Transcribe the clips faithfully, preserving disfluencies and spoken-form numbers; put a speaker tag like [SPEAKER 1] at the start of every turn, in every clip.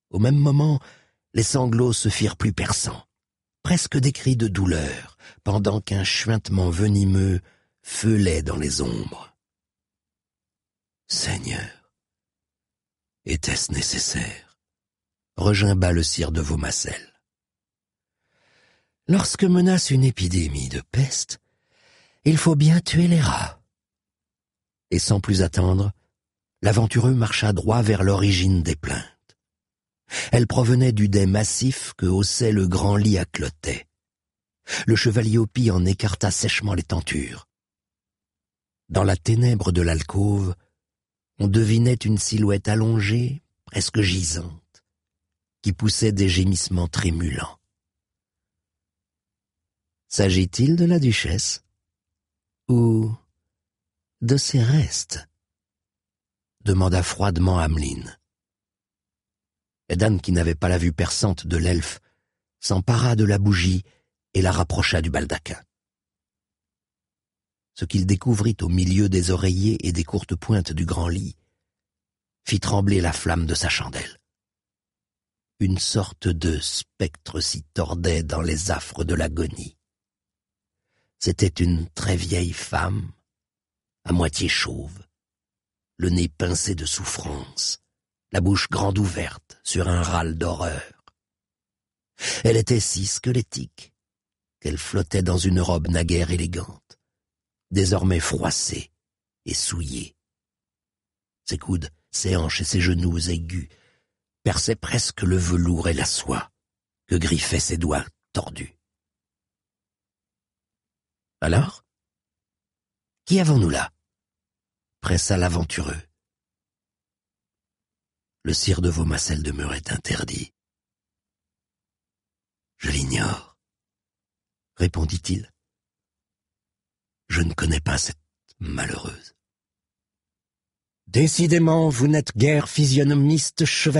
[SPEAKER 1] Au même moment, les sanglots se firent plus perçants, presque des cris de douleur, pendant qu'un chuintement venimeux feulait dans les ombres. Seigneur, était-ce nécessaire? Regimba le sire de Vaumassel. Lorsque menace une épidémie de peste, il faut bien tuer les rats. Et sans plus attendre, l'aventureux marcha droit vers l'origine des plaintes. Elle provenait du dais massif que haussait le grand lit à clotet. Le chevalier Hopi en écarta sèchement les tentures. Dans la ténèbre de l'alcôve, on devinait une silhouette allongée, presque gisante, qui poussait des gémissements trémulants. S'agit-il de la duchesse ou de ses restes? Demanda froidement Ameline. Edan, qui n'avait pas la vue perçante de l'elfe, s'empara de la bougie et la rapprocha du baldaquin. Ce qu'il découvrit au milieu des oreillers et des courtes pointes du grand lit fit trembler la flamme de sa chandelle. Une sorte de spectre s'y tordait dans les affres de l'agonie. C'était une très vieille femme, à moitié chauve, le nez pincé de souffrance, la bouche grande ouverte sur un râle d'horreur. Elle était si squelettique qu'elle flottait dans une robe naguère élégante, désormais froissée et souillée. Ses coudes, ses hanches et ses genoux aigus perçaient presque le velours et la soie que griffaient ses doigts tordus. « Alors, qui avons-nous là » pressa l'aventureux. Le sire de Vaumassel demeurait interdit. « Je l'ignore, » répondit-il. « Je ne connais pas cette malheureuse. »« Décidément, vous n'êtes guère physionomiste, chevalier »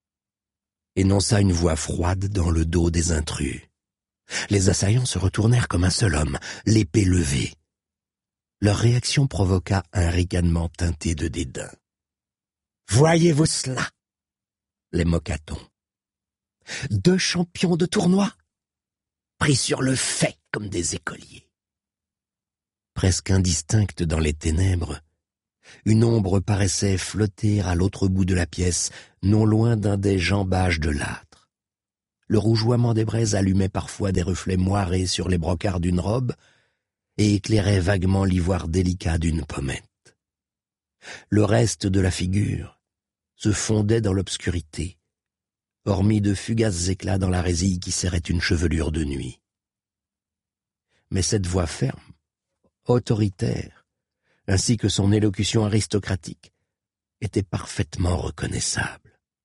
[SPEAKER 1] énonça une voix froide dans le dos des intrus. Les assaillants se retournèrent comme un seul homme, l'épée levée. Leur réaction provoqua un ricanement teinté de dédain. « Voyez-vous cela » les moqua-t-on. « Deux champions de tournoi, pris sur le fait comme des écoliers. » Presque indistincte dans les ténèbres, une ombre paraissait flotter à l'autre bout de la pièce, non loin d'un des jambages de l'âtre. Le rougeoiement des braises allumait parfois des reflets moirés sur les brocarts d'une robe et éclairait vaguement l'ivoire délicat d'une pommette. Le reste de la figure se fondait dans l'obscurité, hormis de fugaces éclats dans la résille qui serrait une chevelure de nuit. Mais cette voix ferme, autoritaire, ainsi que son élocution aristocratique, était parfaitement reconnaissable.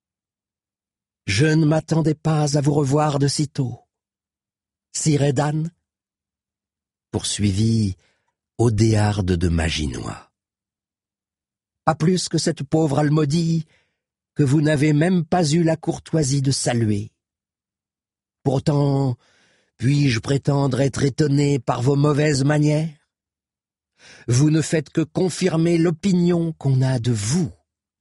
[SPEAKER 1] « Je ne m'attendais pas à vous revoir de sitôt. Sire Edan » poursuivit Odéarde de Maginois. « Pas plus que cette pauvre Almodie que vous n'avez même pas eu la courtoisie de saluer. Pourtant, puis-je prétendre être étonné par vos mauvaises manières? Vous ne faites que confirmer l'opinion qu'on a de vous. »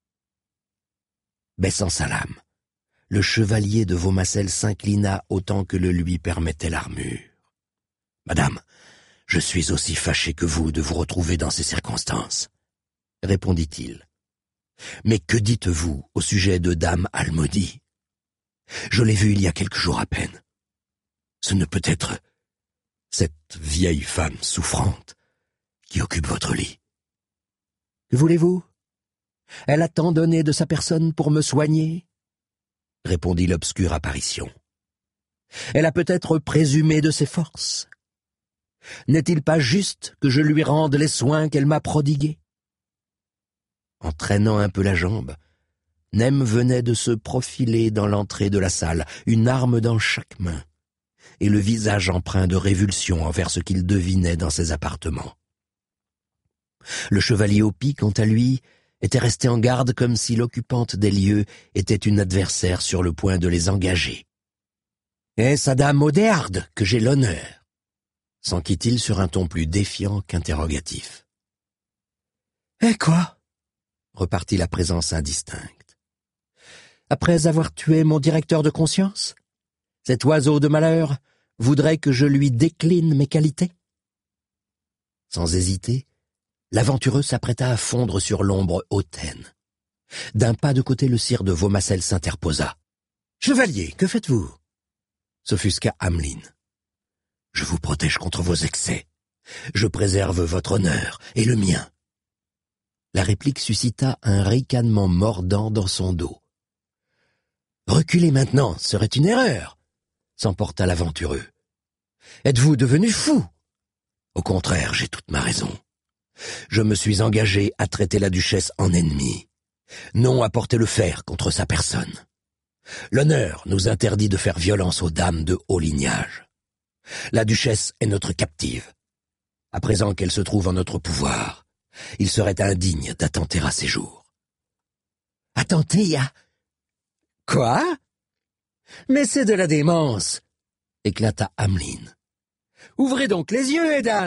[SPEAKER 1] Baissant sa lame, le chevalier de Vaumassel s'inclina autant que le lui permettait l'armure. « Madame, je suis aussi fâché que vous de vous retrouver dans ces circonstances, » répondit-il. « Mais que dites-vous au sujet de dame Almodie? Je l'ai vue il y a quelques jours à peine. Ce ne peut être cette vieille femme souffrante qui occupe votre lit. »« Que voulez-vous? Elle a tant donné de sa personne pour me soigner, » répondit l'obscure apparition. « Elle a peut-être présumé de ses forces. N'est-il pas juste que je lui rende les soins qu'elle m'a prodigués ?» En traînant un peu la jambe, Nem venait de se profiler dans l'entrée de la salle, une arme dans chaque main, et le visage empreint de révulsion envers ce qu'il devinait dans ses appartements. Le chevalier Hopi, quant à lui, était resté en garde comme si l'occupante des lieux était une adversaire sur le point de les engager. « Est-ce à dame Odéarde que j'ai l'honneur ?» s'enquit-il sur un ton plus défiant qu'interrogatif. « Eh quoi ?» repartit la présence indistincte. Après avoir tué mon directeur de conscience? Cet oiseau de malheur voudrait que je lui décline mes qualités? Sans hésiter, l'aventureux s'apprêta à fondre sur l'ombre hautaine. D'un pas de côté, le sire de Vaumassel s'interposa. « Chevalier, que faites-vous » s'offusqua Ameline. « Je vous protège contre vos excès. Je préserve votre honneur et le mien. » La réplique suscita un ricanement mordant dans son dos. « Reculer maintenant serait une erreur » s'emporta l'aventureux. « Êtes-vous devenu fou ?»« Au contraire, j'ai toute ma raison. Je me suis engagé à traiter la duchesse en ennemie, non à porter le fer contre sa personne. L'honneur nous interdit de faire violence aux dames de haut lignage. La duchesse est notre captive. À présent qu'elle se trouve en notre pouvoir, il serait indigne d'attenter à ses jours. »« Attenter à... Quoi? Mais c'est de la démence !» éclata Ameline. « Ouvrez donc les yeux, Edan !»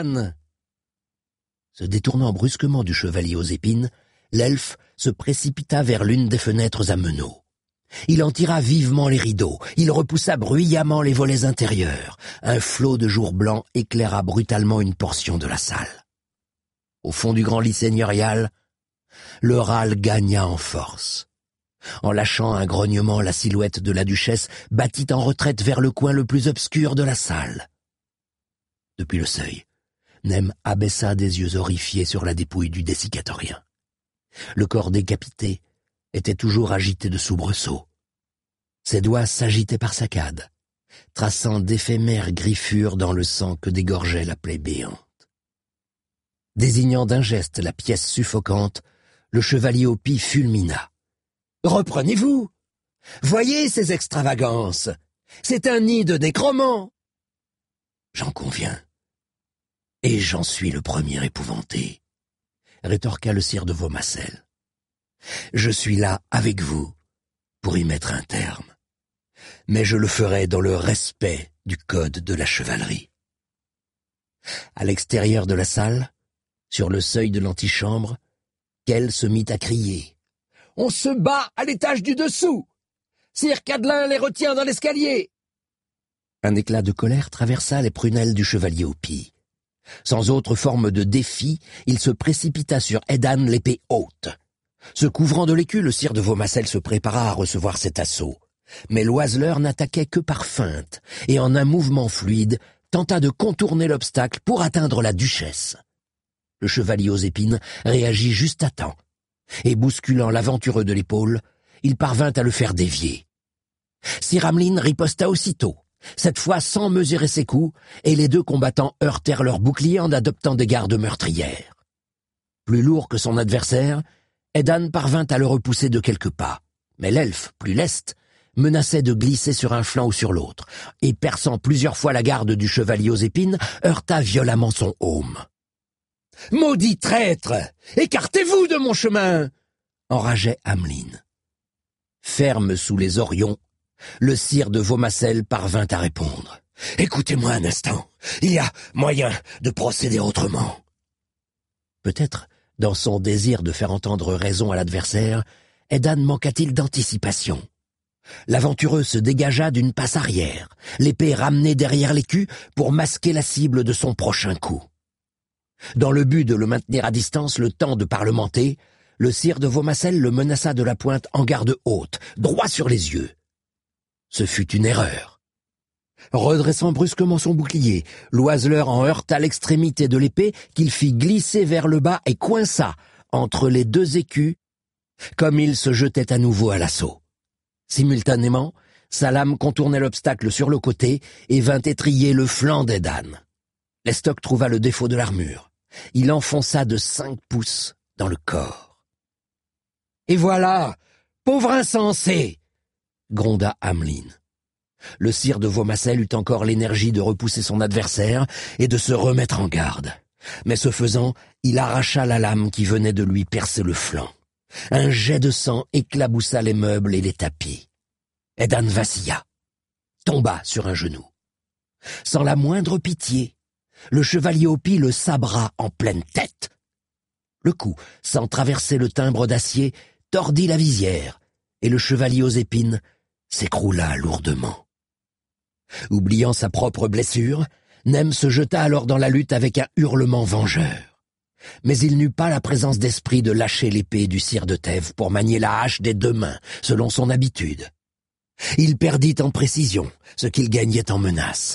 [SPEAKER 1] Se détournant brusquement du chevalier aux épines, l'elfe se précipita vers l'une des fenêtres à meneaux. Il en tira vivement les rideaux, il repoussa bruyamment les volets intérieurs. Un flot de jour blanc éclaira brutalement une portion de la salle. Au fond du grand lit seigneurial, le râle gagna en force. En lâchant un grognement, la silhouette de la duchesse battit en retraite vers le coin le plus obscur de la salle. Depuis le seuil, Nem abaissa des yeux horrifiés sur la dépouille du dessiccatorien. Le corps décapité était toujours agité de soubresauts. Ses doigts s'agitaient par saccades, traçant d'éphémères griffures dans le sang que dégorgeait la plaie béante. Désignant d'un geste la pièce suffocante, le chevalier au pis fulmina. « Reprenez-vous! Voyez ces extravagances! C'est un nid de nécromant !»« J'en conviens. Et j'en suis le premier épouvanté, » rétorqua le sire de Vaumassel. « Je suis là avec vous pour y mettre un terme, mais je le ferai dans le respect du code de la chevalerie. » À l'extérieur de la salle, sur le seuil de l'antichambre, Kell se mit à crier. « On se bat à l'étage du dessous! Sire Cadelin les retient dans l'escalier !» Un éclat de colère traversa les prunelles du chevalier au pis. Sans autre forme de défi, il se précipita sur Edan l'épée haute. Se couvrant de l'écu, le sire de Vaumassel se prépara à recevoir cet assaut. Mais l'oiseleur n'attaquait que par feinte, et en un mouvement fluide, tenta de contourner l'obstacle pour atteindre la duchesse. Le chevalier aux épines réagit juste à temps, et bousculant l'aventureux de l'épaule, il parvint à le faire dévier. Sir Ameline riposta aussitôt, cette fois sans mesurer ses coups, et les deux combattants heurtèrent leurs boucliers en adoptant des gardes meurtrières. Plus lourd que son adversaire, Edan parvint à le repousser de quelques pas, mais l'elfe, plus leste, menaçait de glisser sur un flanc ou sur l'autre, et perçant plusieurs fois la garde du chevalier aux épines, heurta violemment son aume. « Maudit traître! Écartez-vous de mon chemin !» enrageait Ameline. Ferme sous les orions, le sire de Vaumassel parvint à répondre. « Écoutez-moi un instant, il y a moyen de procéder autrement. » Peut-être, dans son désir de faire entendre raison à l'adversaire, Edan manqua-t-il d'anticipation. L'aventureux se dégagea d'une passe arrière, l'épée ramenée derrière l'écu pour masquer la cible de son prochain coup. Dans le but de le maintenir à distance le temps de parlementer, le sire de Vaumassel le menaça de la pointe en garde haute, droit sur les yeux. Ce fut une erreur. Redressant brusquement son bouclier, l'oiseleur en heurta l'extrémité de l'épée qu'il fit glisser vers le bas et coinça entre les deux écus comme il se jetait à nouveau à l'assaut. Simultanément, sa lame contournait l'obstacle sur le côté et vint étriller le flanc d'Edan. L'estoc trouva le défaut de l'armure. Il enfonça de cinq pouces dans le corps. « Et voilà, pauvre insensé !» gronda Ameline. Le sire de Vaumassel eut encore l'énergie de repousser son adversaire et de se remettre en garde. Mais ce faisant, il arracha la lame qui venait de lui percer le flanc. Un jet de sang éclaboussa les meubles et les tapis. Edan vacilla, tomba sur un genou. Sans la moindre pitié, le chevalier au pis le sabra en pleine tête. Le coup, sans traverser le timbre d'acier, tordit la visière, et le chevalier aux épines s'écroula lourdement. Oubliant sa propre blessure, Nem se jeta alors dans la lutte avec un hurlement vengeur. Mais il n'eut pas la présence d'esprit de lâcher l'épée du sire de Thèbes pour manier la hache des deux mains, selon son habitude. Il perdit en précision, ce qu'il gagnait en menace.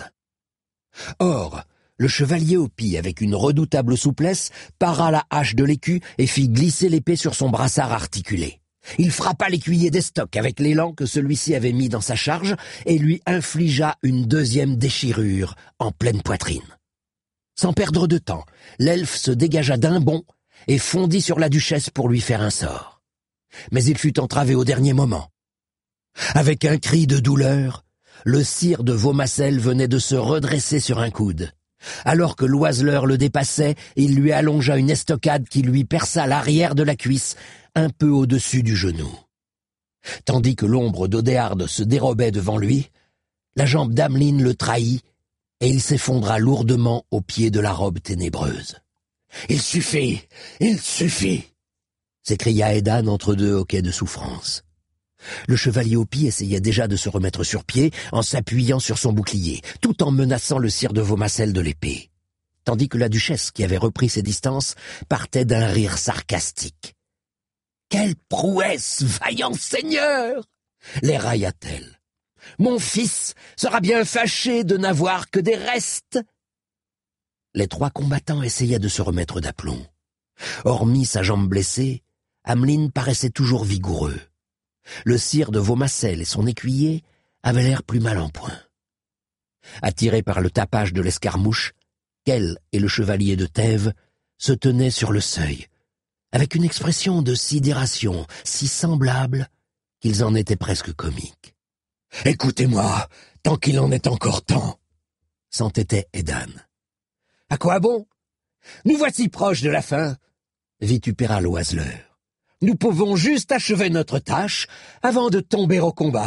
[SPEAKER 1] Or, le chevalier Opi, avec une redoutable souplesse, para la hache de l'écu et fit glisser l'épée sur son brassard articulé. Il frappa l'écuyer d'Estoc avec l'élan que celui-ci avait mis dans sa charge et lui infligea une deuxième déchirure en pleine poitrine. Sans perdre de temps, l'elfe se dégagea d'un bond et fondit sur la duchesse pour lui faire un sort. Mais il fut entravé au dernier moment. Avec un cri de douleur, le sire de Vaumassel venait de se redresser sur un coude. Alors que l'oiseleur le dépassait, il lui allongea une estocade qui lui perça l'arrière de la cuisse, un peu au-dessus du genou. Tandis que l'ombre d'Odéarde se dérobait devant lui, la jambe d'Ameline le trahit, et il s'effondra lourdement au pied de la robe ténébreuse. « Il suffit, il suffit !» s'écria Edan entre deux hoquets de souffrance. Le chevalier Opi essayait déjà de se remettre sur pied en s'appuyant sur son bouclier, tout en menaçant le sire de Vaumassel de l'épée, tandis que la duchesse, qui avait repris ses distances, partait d'un rire sarcastique. « Quelle prouesse, vaillant seigneur !» les railla-t-elle. « Mon fils sera bien fâché de n'avoir que des restes !» Les trois combattants essayaient de se remettre d'aplomb. Hormis sa jambe blessée, Ameline paraissait toujours vigoureux. Le sire de Vaumassel et son écuyer avaient l'air plus mal en point. Attirés par le tapage de l'escarmouche, Kell et le chevalier de Thèbes se tenaient sur le seuil, avec une expression de sidération si semblable qu'ils en étaient presque comiques. « Écoutez-moi, tant qu'il en est encore temps !» s'entêtait Edan. « À quoi bon? Nous voici proches de la fin !» vitupéra l'oiseleur. « Nous pouvons juste achever notre tâche avant de tomber au combat. »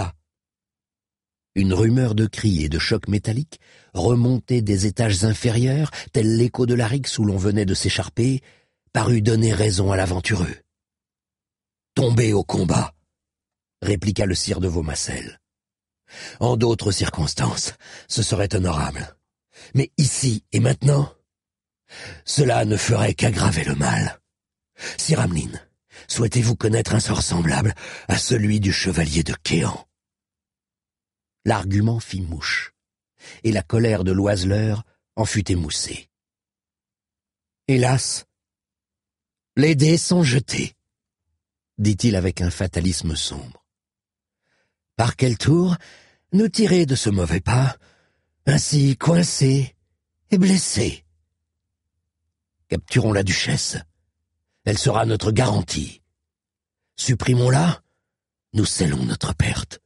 [SPEAKER 1] Une rumeur de cris et de chocs métalliques remontait des étages inférieurs, tel l'écho de la rixe où l'on venait de s'écharper, parut donner raison à l'aventureux. « Tomber au combat !» répliqua le sire de Vaumassel. « En d'autres circonstances, ce serait honorable. Mais ici et maintenant, cela ne ferait qu'aggraver le mal. Sire Ameline, souhaitez-vous connaître un sort semblable à celui du chevalier de Kéan ?» L'argument fit mouche, et la colère de l'oiseleur en fut émoussée. « Hélas, les dés sont jetés, » dit-il avec un fatalisme sombre. « Par quel tour nous tirer de ce mauvais pas, ainsi coincés et blessés? Capturons la duchesse. Elle sera notre garantie. Supprimons-la, nous scellons notre perte.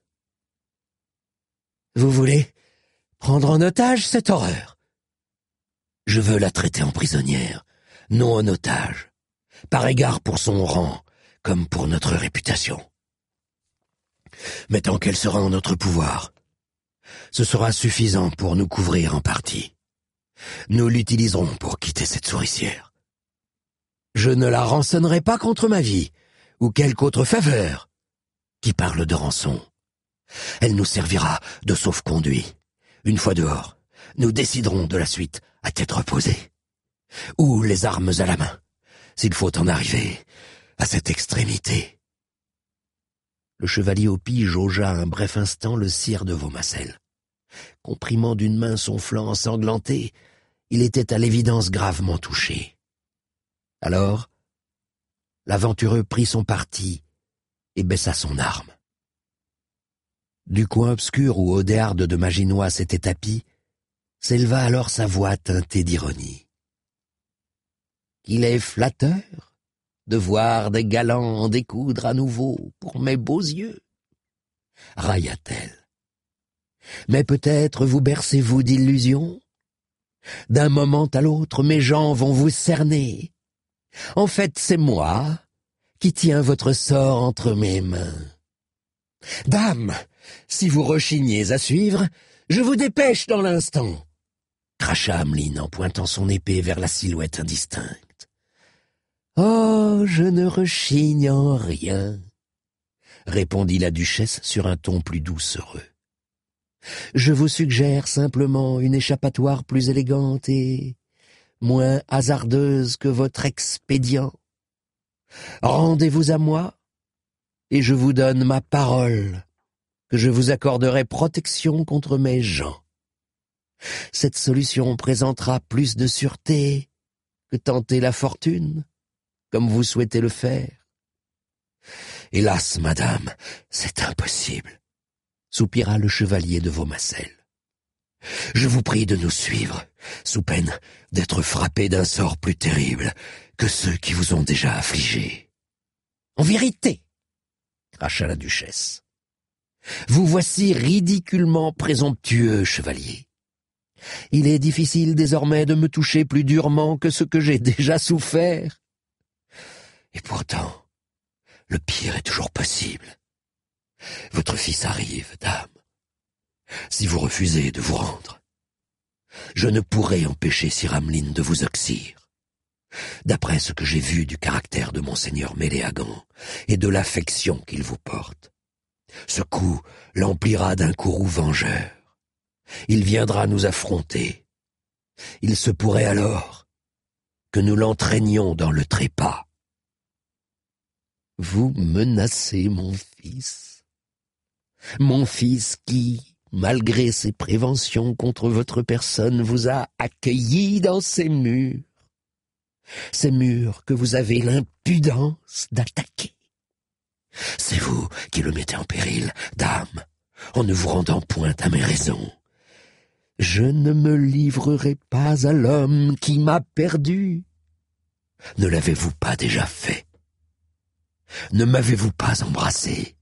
[SPEAKER 1] Vous voulez prendre en otage cette horreur? Je veux la traiter en prisonnière, non en otage, par égard pour son rang, comme pour notre réputation. Mais tant qu'elle sera en notre pouvoir, ce sera suffisant pour nous couvrir en partie. Nous l'utiliserons pour quitter cette souricière. Je ne la rançonnerai pas contre ma vie, ou quelque autre faveur qui parle de rançon. Elle nous servira de sauf-conduit. Une fois dehors, nous déciderons de la suite à tête reposée. Ou les armes à la main, s'il faut en arriver à cette extrémité. Le chevalier Opi jaugea un bref instant le sire de Vaumassel. Comprimant d'une main son flanc ensanglanté, il était à l'évidence gravement touché. Alors, l'aventureux prit son parti et baissa son arme. Du coin obscur où Odéarde de Maginois s'était tapi, s'éleva alors sa voix teintée d'ironie. « Qu'il est flatteur de voir des galants en découdre à nouveau pour mes beaux yeux !» railla-t-elle. « Mais peut-être vous bercez-vous d'illusions? D'un moment à l'autre, mes jambes vont vous cerner. En fait, c'est moi qui tiens votre sort entre mes mains. Dame, si vous rechignez à suivre, je vous dépêche dans l'instant, » cracha Ameline en pointant son épée vers la silhouette indistincte. « Oh, je ne rechigne en rien. répondit la duchesse sur un ton plus doucereux. Je vous suggère simplement une échappatoire plus élégante et moins hasardeuse que votre expédient. Rendez-vous à moi, et je vous donne ma parole que je vous accorderai protection contre mes gens. Cette solution présentera plus de sûreté que tenter la fortune, comme vous souhaitez le faire. Hélas, madame, c'est impossible, soupira le chevalier de Vaumarcel. Je vous prie de nous suivre, sous peine d'être frappé d'un sort plus terrible que ceux qui vous ont déjà affligé. En vérité, cracha la duchesse, vous voici ridiculement présomptueux, chevalier. Il est difficile désormais de me toucher plus durement que ce que j'ai déjà souffert. Et pourtant, le pire est toujours possible. Votre fils arrive, dame. Si vous refusez de vous rendre, je ne pourrai empêcher Sir Hamelin de vous oxyre. D'après ce que j'ai vu du caractère de monseigneur Méléagant et de l'affection qu'il vous porte, ce coup l'emplira d'un courroux vengeur. Il viendra nous affronter. Il se pourrait alors que nous l'entraînions dans le trépas. Vous menacez mon fils. Mon fils qui, malgré ses préventions contre votre personne, vous a accueilli dans ces murs. Ces murs que vous avez l'impudence d'attaquer. C'est vous qui le mettez en péril, dame, en ne vous rendant point à mes raisons. Je ne me livrerai pas à l'homme qui m'a perdu. Ne l'avez-vous pas déjà fait? Ne m'avez-vous pas embrassé?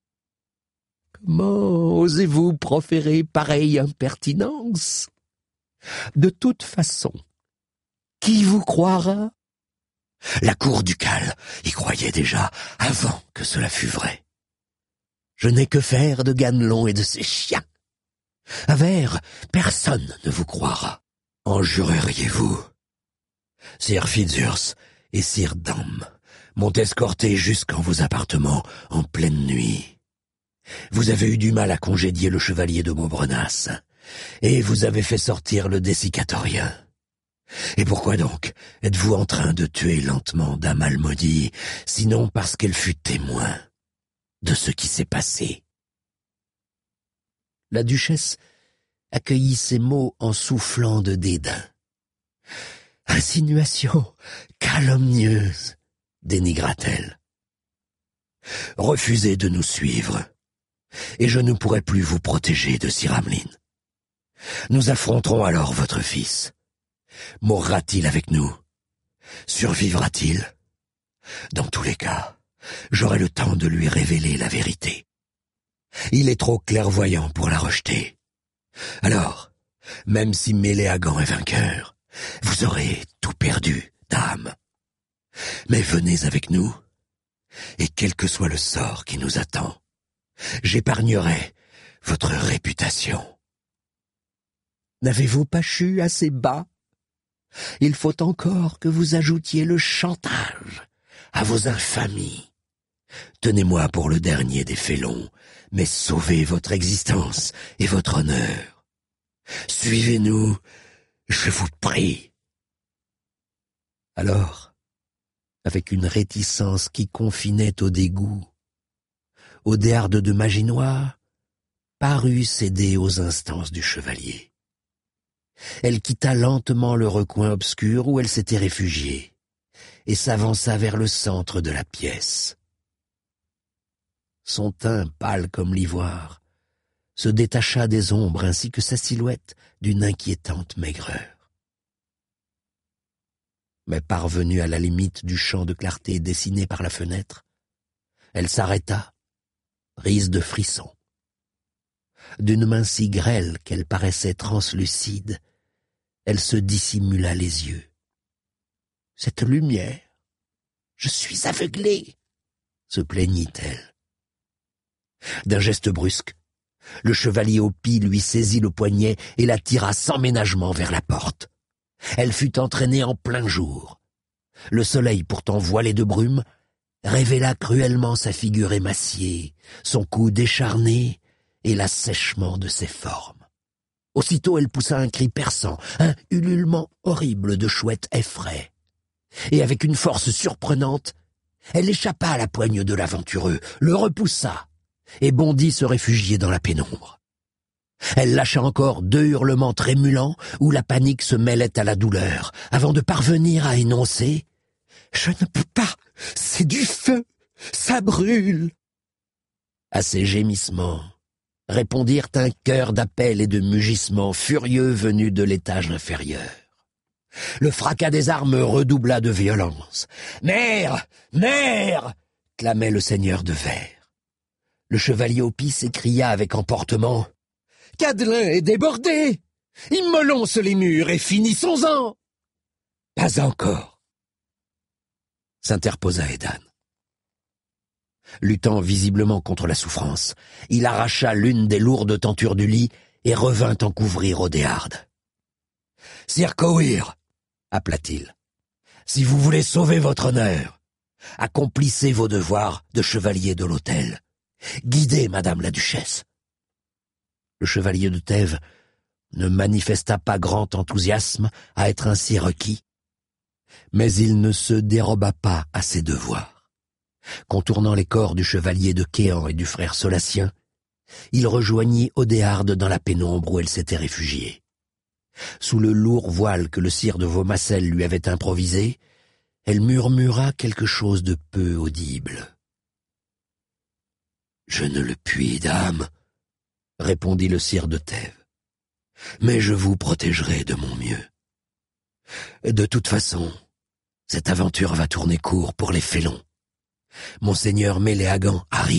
[SPEAKER 1] Comment osez-vous proférer pareille impertinence? De toute façon, qui vous croira? La cour ducale y croyait déjà avant que cela fût vrai. Je n'ai que faire de Ganelon et de ses chiens. À Vert, personne ne vous croira. En jureriez-vous? Sir Fitzurse et Sir Dom m'ont escorté jusqu'en vos appartements en pleine nuit. Vous avez eu du mal à congédier le chevalier de Maubrenas, et vous avez fait sortir le dessicatorien. Et pourquoi donc êtes-vous en train de tuer lentement Dame Almaudie, sinon parce qu'elle fut témoin de ce qui s'est passé? La duchesse accueillit ces mots en soufflant de dédain. Insinuation calomnieuse, dénigra-t-elle. Refusez de nous suivre, et je ne pourrai plus vous protéger de Sir Hamelin. Nous affronterons alors votre fils. Mourra-t-il avec nous? Survivra-t-il? Dans tous les cas, j'aurai le temps de lui révéler la vérité. Il est trop clairvoyant pour la rejeter. Alors, même si Méléagant est vainqueur, vous aurez tout perdu, dame. Mais venez avec nous, et quel que soit le sort qui nous attend, j'épargnerai votre réputation. N'avez-vous pas chu assez bas? Il faut encore que vous ajoutiez le chantage à vos infamies. Tenez-moi pour le dernier des félons, mais sauvez votre existence et votre honneur. Suivez-nous, je vous prie. Alors, avec une réticence qui confinait au dégoût, Odéarde de Maginois parut céder aux instances du chevalier. Elle quitta lentement le recoin obscur où elle s'était réfugiée et s'avança vers le centre de la pièce. Son teint pâle comme l'ivoire se détacha des ombres ainsi que sa silhouette d'une inquiétante maigreur. Mais parvenue à la limite du champ de clarté dessiné par la fenêtre, elle s'arrêta, prise de frissons. D'une main si grêle qu'elle paraissait translucide, elle se dissimula les yeux. « Cette lumière, je suis aveuglée !» se plaignit-elle. D'un geste brusque, le chevalier au pis lui saisit le poignet et la tira sans ménagement vers la porte. Elle fut entraînée en plein jour. Le soleil, pourtant voilé de brume, révéla cruellement sa figure émaciée, son cou décharné et l'assèchement de ses formes. Aussitôt elle poussa un cri perçant, un ululement horrible de chouette effraie. Et avec une force surprenante, elle échappa à la poigne de l'aventureux, le repoussa, et bondit se réfugier dans la pénombre. Elle lâcha encore deux hurlements trémulants où la panique se mêlait à la douleur, avant de parvenir à énoncer « Je ne peux pas, c'est du feu, ça brûle !» À ces gémissements répondirent un chœur d'appels et de mugissements furieux venus de l'étage inférieur. Le fracas des armes redoubla de violence. « Mère! Mère !» clamait le seigneur de Verre. Le chevalier au pis s'écria avec emportement « Cadelin est débordé! Immolons les murs et finissons-en !»« Pas encore !» s'interposa Edan. Luttant visiblement contre la souffrance, il arracha l'une des lourdes tentures du lit et revint en couvrir Odéarde. « Sir Cowir !» appela-t-il. « Si vous voulez sauver votre honneur, accomplissez vos devoirs de chevalier de l'autel. Guidez madame la duchesse. » Le chevalier de Thèves ne manifesta pas grand enthousiasme à être ainsi requis, mais il ne se déroba pas à ses devoirs. Contournant les corps du chevalier de Quéant et du frère Solatien, il rejoignit Odéarde dans la pénombre où elle s'était réfugiée. Sous le lourd voile que le sire de Vaumassel lui avait improvisé, elle murmura quelque chose de peu audible. « Je ne le puis, dame, » répondit le sire de Thèves, « mais je vous protégerai de mon mieux. De toute façon, cette aventure va tourner court pour les félons. Monseigneur Méléagant arrive. »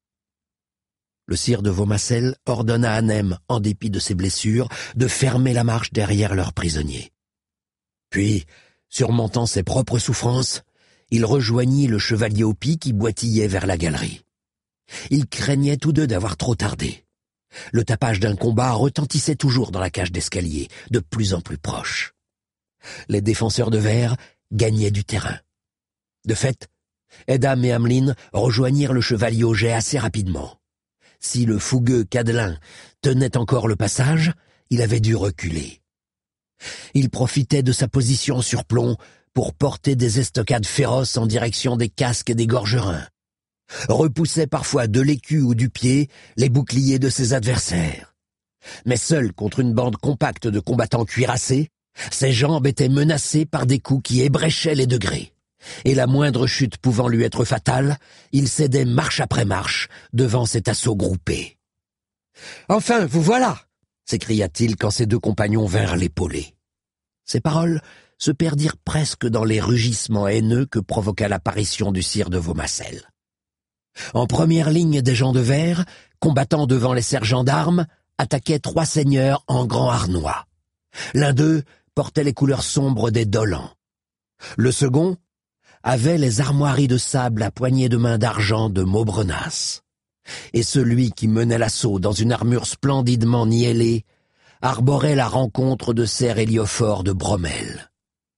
[SPEAKER 1] Le sire de Vaumassel ordonna à Nem, en dépit de ses blessures, de fermer la marche derrière leurs prisonniers. Puis, surmontant ses propres souffrances, il rejoignit le chevalier au pis qui boitillait vers la galerie. Ils craignaient tous deux d'avoir trop tardé. Le tapage d'un combat retentissait toujours dans la cage d'escalier, de plus en plus proche. Les défenseurs de Verre gagnaient du terrain. De fait, Edam et Ameline rejoignirent le chevalier au jet assez rapidement. Si le fougueux Cadelin tenait encore le passage, il avait dû reculer. Il profitait de sa position sur plomb pour porter des estocades féroces en direction des casques et des gorgerins, repoussait parfois de l'écu ou du pied les boucliers de ses adversaires. Mais seul contre une bande compacte de combattants cuirassés, ses jambes étaient menacées par des coups qui ébréchaient les degrés. Et la moindre chute pouvant lui être fatale, il cédait marche après marche devant cet assaut groupé. « Enfin, vous voilà !» s'écria-t-il quand ses deux compagnons vinrent l'épauler. Ces paroles se perdirent presque dans les rugissements haineux que provoqua l'apparition du sire de Vaumassel. En première ligne des gens de Verre, combattant devant les sergents d'armes, attaquaient trois seigneurs en grand harnois. L'un d'eux portait les couleurs sombres des Dolans. Le second avait les armoiries de sable à poignées de main d'argent de Maubrenas. Et celui qui menait l'assaut dans une armure splendidement niellée arborait la rencontre de Ser Héliophore de Bromel.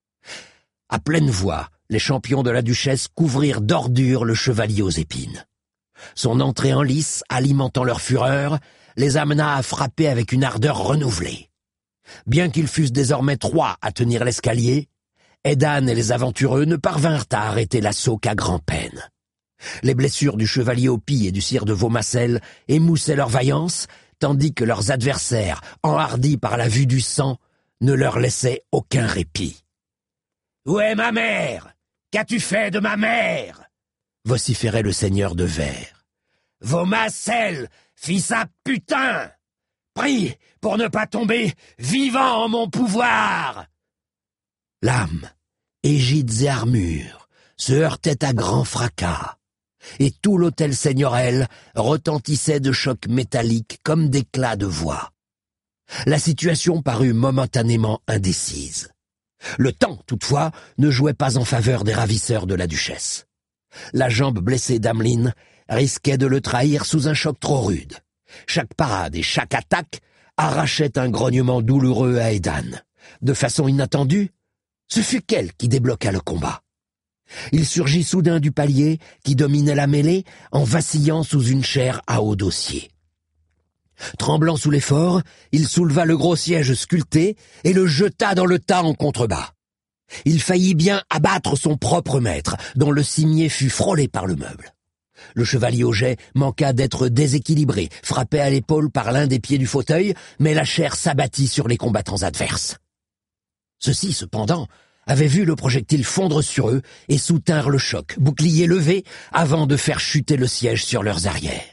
[SPEAKER 1] À pleine voix, les champions de la duchesse couvrirent d'ordures le chevalier aux épines. Son entrée en lice, alimentant leur fureur, les amena à frapper avec une ardeur renouvelée. Bien qu'ils fussent désormais trois à tenir l'escalier, Edan et les aventureux ne parvinrent à arrêter l'assaut qu'à grand-peine. Les blessures du chevalier au pis et du sire de Vaumassel émoussaient leur vaillance, tandis que leurs adversaires, enhardis par la vue du sang, ne leur laissaient aucun répit. « Où est ma mère? Qu'as-tu fait de ma mère ?» vociférait le seigneur de Verre. « Vaumassel, fils à putain! Prie pour ne pas tomber vivant en mon pouvoir !» Lames, égides et armures se heurtaient à grand fracas, et tout l'hôtel seigneurel retentissait de chocs métalliques comme d'éclats de voix. La situation parut momentanément indécise. Le temps, toutefois, ne jouait pas en faveur des ravisseurs de la duchesse. La jambe blessée d'Ameline risquait de le trahir sous un choc trop rude. Chaque parade et chaque attaque arrachait un grognement douloureux à Edan. De façon inattendue, ce fut qu'elle qui débloqua le combat. Il surgit soudain du palier qui dominait la mêlée en vacillant sous une chaire à haut dossier. Tremblant sous l'effort, il souleva le gros siège sculpté et le jeta dans le tas en contrebas. Il faillit bien abattre son propre maître, dont le cimier fut frôlé par le meuble. Le chevalier au jet manqua d'être déséquilibré, frappé à l'épaule par l'un des pieds du fauteuil, mais la chair s'abattit sur les combattants adverses. Ceux-ci, cependant, avaient vu le projectile fondre sur eux et soutinrent le choc, bouclier levé, avant de faire chuter le siège sur leurs arrières.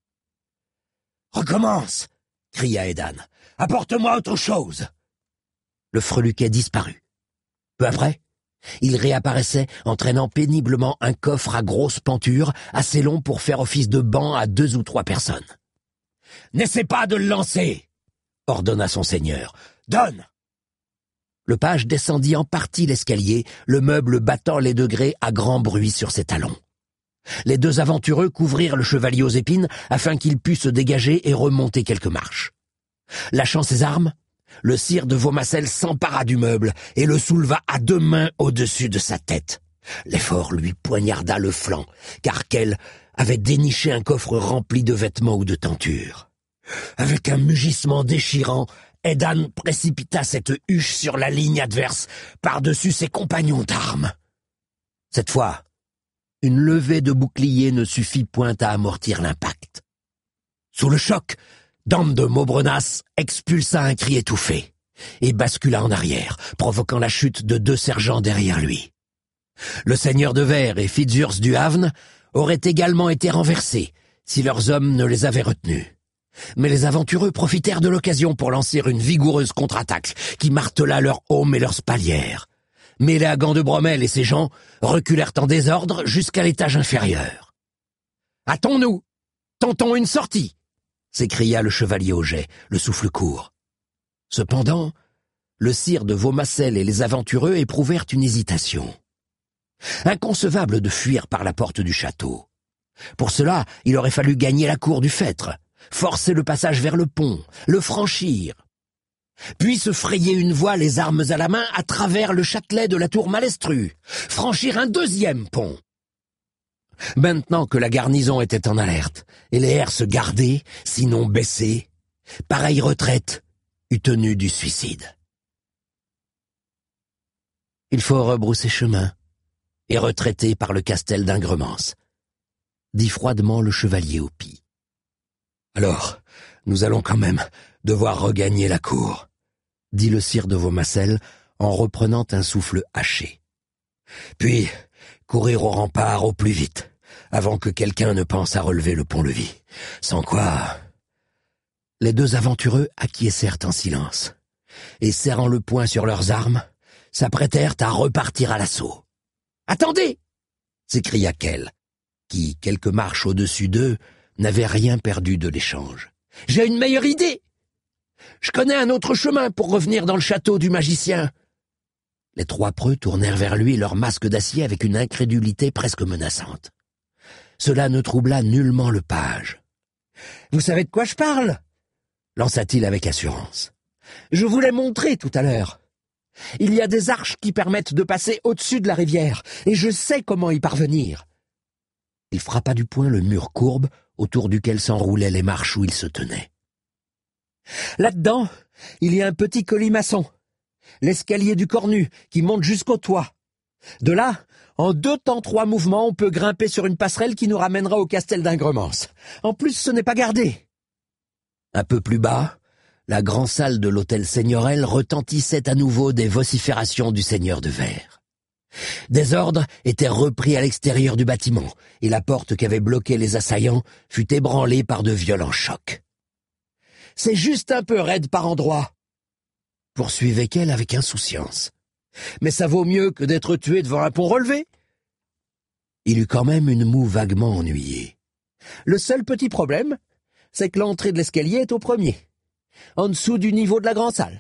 [SPEAKER 1] « Recommence !» cria Edan. « Apporte-moi autre chose !» Le freluquet disparut. Peu après, il réapparaissait entraînant péniblement un coffre à grosse penture, assez long pour faire office de banc à deux ou trois personnes. « N'essaie pas de le lancer !» ordonna son seigneur. « Donne !» Le page descendit en partie l'escalier, le meuble battant les degrés à grand bruit sur ses talons. Les deux aventureux couvrirent le chevalier aux épines afin qu'il pût se dégager et remonter quelques marches. Lâchant ses armes, le sire de Vaumassel s'empara du meuble et le souleva à deux mains au-dessus de sa tête. L'effort lui poignarda le flanc, car Kell avait déniché un coffre rempli de vêtements ou de tentures. Avec un mugissement déchirant, Edan précipita cette huche sur la ligne adverse, par-dessus ses compagnons d'armes. Cette fois, une levée de bouclier ne suffit point à amortir l'impact. Sous le choc, Dame de Maubrenas expulsa un cri étouffé et bascula en arrière, provoquant la chute de deux sergents derrière lui. Le seigneur de Verre et Fitzurse du Havne auraient également été renversés si leurs hommes ne les avaient retenus. Mais les aventureux profitèrent de l'occasion pour lancer une vigoureuse contre-attaque qui martela leurs aumes et leurs spalières. Méléagant de Bromel et ses gens reculèrent en désordre jusqu'à l'étage inférieur. « Hâtons-nous! Tentons une sortie !» s'écria le chevalier au jet, le souffle court. Cependant, le sire de Vaumassel et les aventureux éprouvèrent une hésitation. Inconcevable de fuir par la porte du château. Pour cela, il aurait fallu gagner la cour du Phèdre, forcer le passage vers le pont, le franchir, puis se frayer une voie les armes à la main à travers le châtelet de la tour Malestru, franchir un deuxième pont. Maintenant que la garnison était en alerte et les herses gardées, sinon baissées, pareille retraite eût tenu du suicide. Il faut rebrousser chemin et retraiter par le castel d'Ingremance, dit froidement le chevalier au pis. Alors, nous allons quand même devoir regagner la cour, dit le sire de Vaumassel en reprenant un souffle haché. Puis, courir au rempart au plus vite, avant que quelqu'un ne pense à relever le pont-levis. Sans quoi... Les deux aventureux acquiescèrent en silence, et serrant le poing sur leurs armes, s'apprêtèrent à repartir à l'assaut. « Attendez !» s'écria Kell, qui, quelques marches au-dessus d'eux, n'avait rien perdu de l'échange. « J'ai une meilleure idée! Je connais un autre chemin pour revenir dans le château du magicien. » Les trois preux tournèrent vers lui leurs masques d'acier avec une incrédulité presque menaçante. Cela ne troubla nullement le page. « Vous savez de quoi je parle ?» lança-t-il avec assurance. « Je vous l'ai montré tout à l'heure. Il y a des arches qui permettent de passer au-dessus de la rivière, et je sais comment y parvenir. » Il frappa du poing le mur courbe autour duquel s'enroulaient les marches où il se tenait. « Là-dedans, il y a un petit colimaçon, l'escalier du cornu qui monte jusqu'au toit. De là, en deux temps trois mouvements, on peut grimper sur une passerelle qui nous ramènera au castel d'Ingremance. En plus, ce n'est pas gardé. » Un peu plus bas, la grande salle de l'hôtel seigneurel retentissait à nouveau des vociférations du seigneur de Verre. Des ordres étaient repris à l'extérieur du bâtiment, et la porte qu'avaient bloquée les assaillants fut ébranlée par de violents chocs. « C'est juste un peu raide par endroits, » poursuivait Kell avec insouciance. « Mais ça vaut mieux que d'être tué devant un pont relevé. » Il eut quand même une moue vaguement ennuyée. « Le seul petit problème, c'est que l'entrée de l'escalier est au premier, en dessous du niveau de la grande salle. »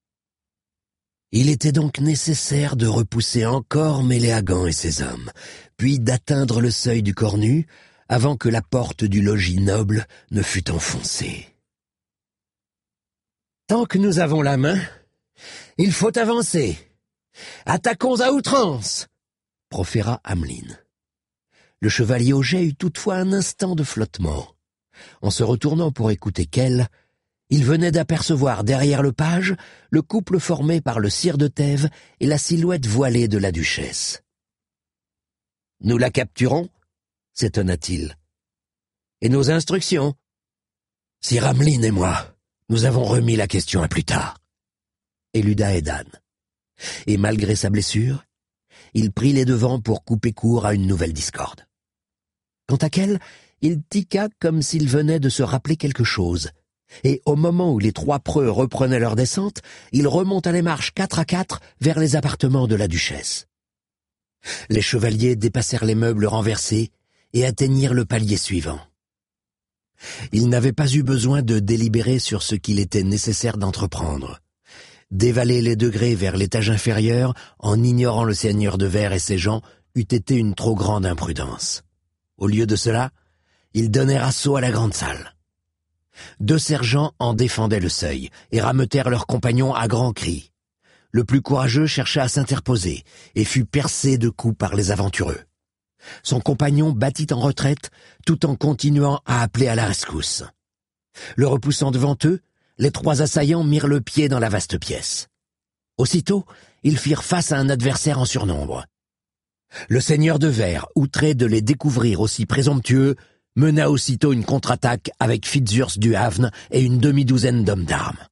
[SPEAKER 1] Il était donc nécessaire de repousser encore Méléagant et ses hommes, puis d'atteindre le seuil du cornu avant que la porte du logis noble ne fût enfoncée. « Tant que nous avons la main, il faut avancer. Attaquons à outrance !» proféra Ameline. Le chevalier au jet eut toutefois un instant de flottement. En se retournant pour écouter Kell, il venait d'apercevoir derrière le page le couple formé par le sire de Thèves et la silhouette voilée de la duchesse. « Nous la capturons ?» s'étonna-t-il. « Et nos instructions ?»« Sire Ameline et moi, nous avons remis la question à plus tard. » éluda Edan. Et malgré sa blessure, il prit les devants pour couper court à une nouvelle discorde. Quant à Kell, il tiqua comme s'il venait de se rappeler quelque chose, et au moment où les trois preux reprenaient leur descente, il remonta les marches quatre à quatre vers les appartements de la duchesse. Les chevaliers dépassèrent les meubles renversés et atteignirent le palier suivant. Ils n'avaient pas eu besoin de délibérer sur ce qu'il était nécessaire d'entreprendre. Dévaler les degrés vers l'étage inférieur en ignorant le seigneur de Verre et ses gens eût été une trop grande imprudence. Au lieu de cela, ils donnèrent assaut à la grande salle. Deux sergents en défendaient le seuil et rameutèrent leurs compagnons à grands cris. Le plus courageux chercha à s'interposer et fut percé de coups par les aventureux. Son compagnon battit en retraite tout en continuant à appeler à la rescousse. Le repoussant devant eux, les trois assaillants mirent le pied dans la vaste pièce. Aussitôt, ils firent face à un adversaire en surnombre. Le seigneur de Verre, outré de les découvrir aussi présomptueux, mena aussitôt une contre-attaque avec Fitzurse du Havre et une demi-douzaine d'hommes d'armes.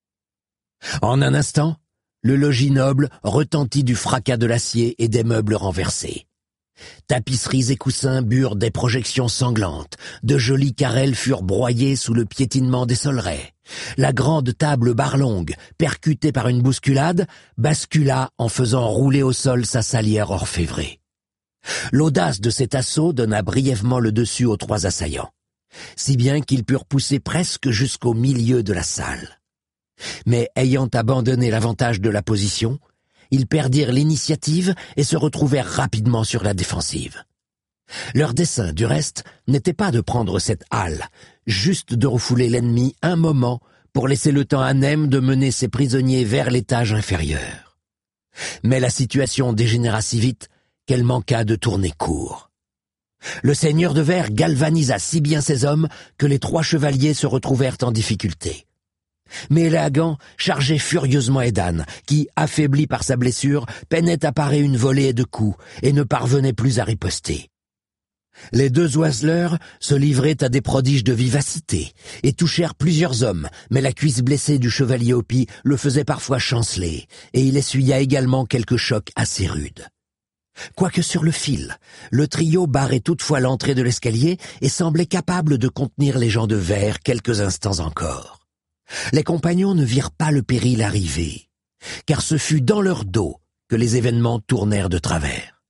[SPEAKER 1] En un instant, le logis noble retentit du fracas de l'acier et des meubles renversés. Tapisseries et coussins burent des projections sanglantes, de jolies carrelles furent broyées sous le piétinement des solerets. La grande table barlongue, percutée par une bousculade, bascula en faisant rouler au sol sa salière orfévrée. L'audace de cet assaut donna brièvement le dessus aux trois assaillants, si bien qu'ils purent pousser presque jusqu'au milieu de la salle. Mais ayant abandonné l'avantage de la position, ils perdirent l'initiative et se retrouvèrent rapidement sur la défensive. Leur dessein, du reste, n'était pas de prendre cette halle, juste de refouler l'ennemi un moment pour laisser le temps à Nem de mener ses prisonniers vers l'étage inférieur. Mais la situation dégénéra si vite qu'elle manqua de tourner court. Le seigneur de Verre galvanisa si bien ses hommes que les trois chevaliers se retrouvèrent en difficulté. Mais Léagan chargeait furieusement Edan, qui, affaibli par sa blessure, peinait à parer une volée de coups et ne parvenait plus à riposter. Les deux oiseleurs se livraient à des prodiges de vivacité et touchèrent plusieurs hommes, mais la cuisse blessée du chevalier Hopi le faisait parfois chanceler, et il essuya également quelques chocs assez rudes. Quoique sur le fil, le trio barrait toutefois l'entrée de l'escalier et semblait capable de contenir les gens de Verre quelques instants encore. Les compagnons ne virent pas le péril arriver, car ce fut dans leur dos que les événements tournèrent de travers.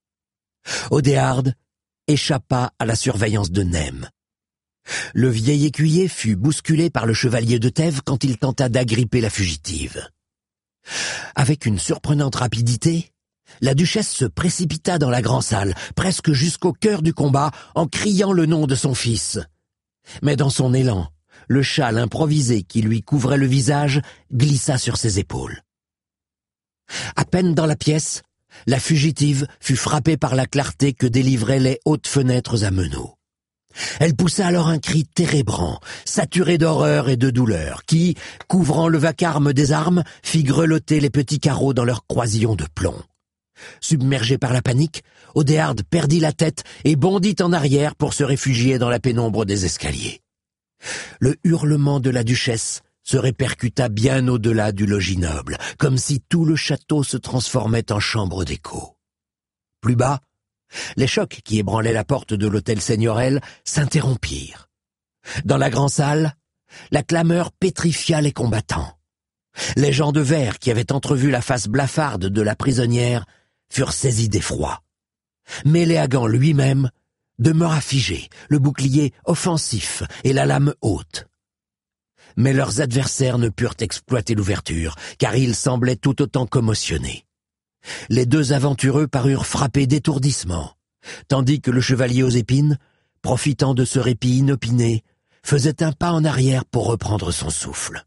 [SPEAKER 1] Odéard échappa à la surveillance de Nem. Le vieil écuyer fut bousculé par le chevalier de Thèves quand il tenta d'agripper la fugitive. Avec une surprenante rapidité, la duchesse se précipita dans la grande salle, presque jusqu'au cœur du combat, en criant le nom de son fils. Mais dans son élan, le châle improvisé qui lui couvrait le visage glissa sur ses épaules. À peine dans la pièce, la fugitive fut frappée par la clarté que délivraient les hautes fenêtres à meneaux. Elle poussa alors un cri térébrant, saturé d'horreur et de douleur, qui, couvrant le vacarme des armes, fit grelotter les petits carreaux dans leurs croisillons de plomb. Submergé par la panique, Odéard perdit la tête et bondit en arrière pour se réfugier dans la pénombre des escaliers. Le hurlement de la duchesse se répercuta bien au-delà du logis noble, comme si tout le château se transformait en chambre d'écho. Plus bas, les chocs qui ébranlaient la porte de l'hôtel seigneurial s'interrompirent. Dans la grande salle, la clameur pétrifia les combattants. Les gens de Verre qui avaient entrevu la face blafarde de la prisonnière furent saisis d'effroi. Mais Léagan lui-même demeura figé, le bouclier offensif et la lame haute. Mais leurs adversaires ne purent exploiter l'ouverture, car ils semblaient tout autant commotionnés. Les deux aventureux parurent frappés d'étourdissement, tandis que le chevalier aux épines, profitant de ce répit inopiné, faisait un pas en arrière pour reprendre son souffle.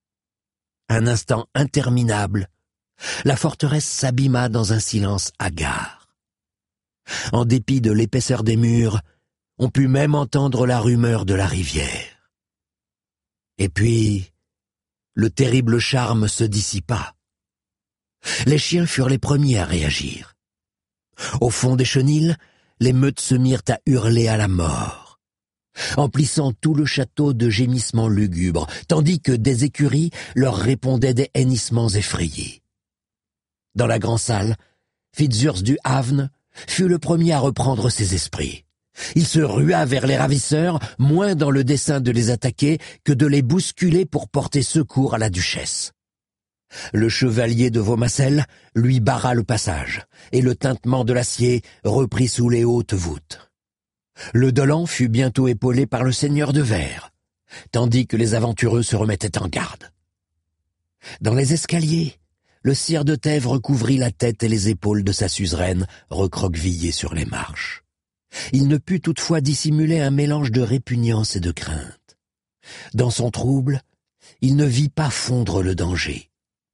[SPEAKER 1] Un instant interminable, la forteresse s'abîma dans un silence hagard. En dépit de l'épaisseur des murs, on put même entendre la rumeur de la rivière. Et puis, le terrible charme se dissipa. Les chiens furent les premiers à réagir. Au fond des chenils, les meutes se mirent à hurler à la mort, emplissant tout le château de gémissements lugubres, tandis que des écuries leur répondaient des hennissements effrayés. Dans la grande salle, Fitzurse du Havre fut le premier à reprendre ses esprits. Il se rua vers les ravisseurs, moins dans le dessein de les attaquer que de les bousculer pour porter secours à la duchesse. Le chevalier de Vaumarcel lui barra le passage, et le tintement de l'acier reprit sous les hautes voûtes. Le Dolan fut bientôt épaulé par le seigneur de Verre, tandis que les aventureux se remettaient en garde. Dans les escaliers, le sire de Thèves recouvrit la tête et les épaules de sa suzeraine, recroquevillée sur les marches. Il ne put toutefois dissimuler un mélange de répugnance et de crainte. Dans son trouble, il ne vit pas fondre le danger.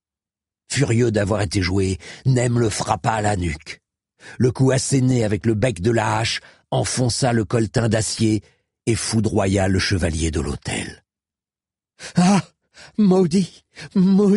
[SPEAKER 1] Furieux d'avoir été joué, Nem le frappa à la nuque. Le coup asséné avec le bec de la hache enfonça le colletin d'acier et foudroya le chevalier de l'autel. « Ah, maudit, maudit !»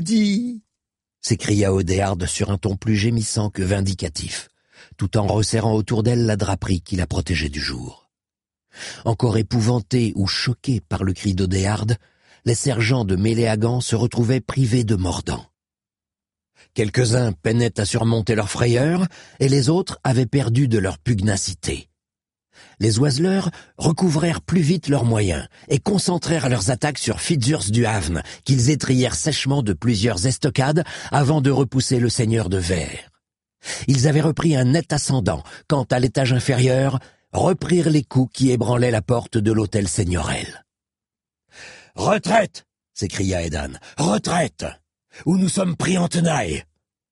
[SPEAKER 1] s'écria Odéarde sur un ton plus gémissant que vindicatif, tout en resserrant autour d'elle la draperie qui la protégeait du jour. Encore épouvantés ou choqués par le cri d'Odéarde, les sergents de Méléagant se retrouvaient privés de mordants. Quelques-uns peinaient à surmonter leur frayeur, et les autres avaient perdu de leur pugnacité. Les oiseleurs recouvrèrent plus vite leurs moyens et concentrèrent leurs attaques sur Fitzurse du Havre, qu'ils étrillèrent sèchement de plusieurs estocades avant de repousser le seigneur de Verre. Ils avaient repris un net ascendant, quand à l'étage inférieur, reprirent les coups qui ébranlaient la porte de l'hôtel seigneurel. « Retraite !» s'écria Edan. « Retraite ! Ou nous sommes pris en tenaille !»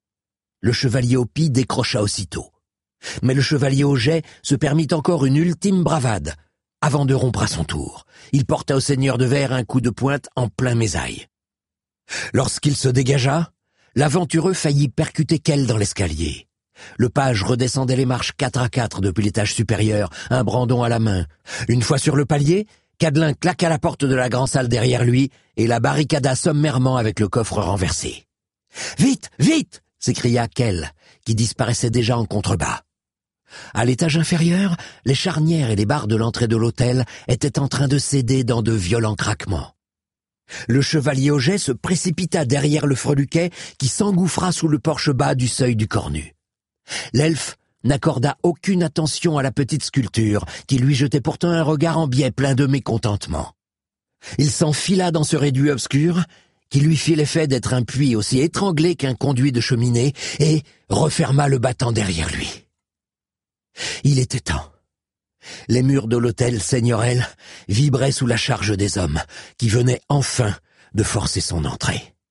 [SPEAKER 1] Le chevalier au pis décrocha aussitôt. Mais le chevalier au jet se permit encore une ultime bravade. Avant de rompre à son tour, il porta au seigneur de Verre un coup de pointe en plein mésaille. Lorsqu'il se dégagea, l'aventureux faillit percuter Kell dans l'escalier. Le page redescendait les marches quatre à quatre depuis l'étage supérieur, un brandon à la main. Une fois sur le palier, Cadelin claqua la porte de la grande salle derrière lui et la barricada sommairement avec le coffre renversé. « Vite, vite !» s'écria Kell, qui disparaissait déjà en contrebas. À l'étage inférieur, les charnières et les barres de l'entrée de l'hôtel étaient en train de céder dans de violents craquements. Le chevalier au jet se précipita derrière le freluquet qui s'engouffra sous le porche bas du seuil du cornu. L'elfe n'accorda aucune attention à la petite sculpture, qui lui jetait pourtant un regard en biais plein de mécontentement. Il s'enfila dans ce réduit obscur, qui lui fit l'effet d'être un puits aussi étranglé qu'un conduit de cheminée, et referma le battant derrière lui. Il était temps. Les murs de l'hôtel seigneurel vibraient sous la charge des hommes, qui venaient enfin de forcer son entrée.